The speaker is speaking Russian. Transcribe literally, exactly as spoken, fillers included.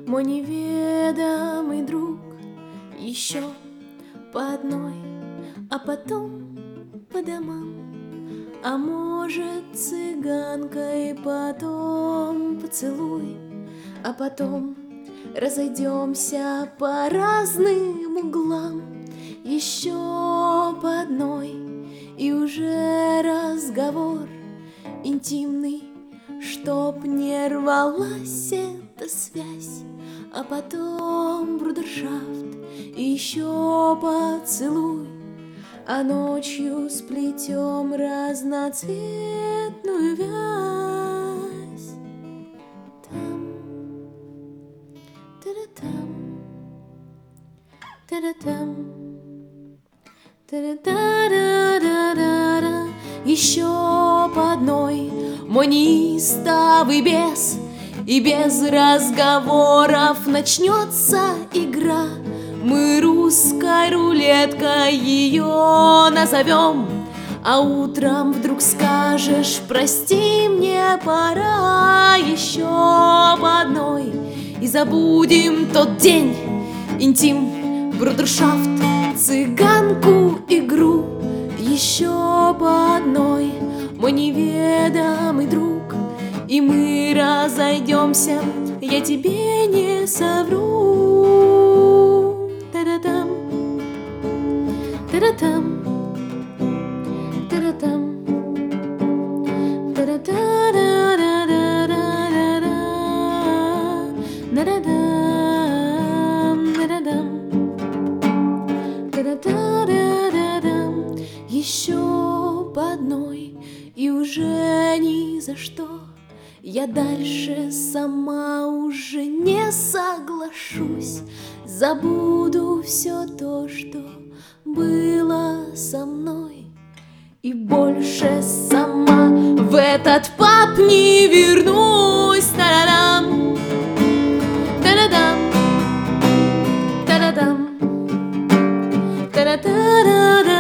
Мой неведомый друг, еще по одной, а потом по домам. А может, цыганкой потом поцелуй, а потом разойдемся по разным углам. Еще по одной, и уже разговор интимный, чтоб не рвалась эта связь. А потом брудершафт и еще поцелуй, а ночью сплетем разноцветную вязь. Там, та-да-там, та-да-там, та-да-да-да-да-да. Еще по одной, мой неистовый бес, и без разговоров начнется игра. Мы русской рулеткой ее назовем, а утром вдруг скажешь: прости, мне пора. Еще по одной, и забудем тот день, интим, брудершафт, цыганку, игру. Еще по одной, мой неведомый друг, и мы разойдемся, я тебе не совру. Та-да-там, та-да-там, та-да-там, та-да-та-да-да-да-да-да, да-да-дам, да-да-дам, та-да-та-да-да-дам. Еще по одной, и уже ни за что я дальше сама уже не соглашусь. Забуду все то, что было со мной, и больше сама в этот паб не вернусь. Та-да-дам, та-да-дам, та-да-дам, та-да-та-да-да.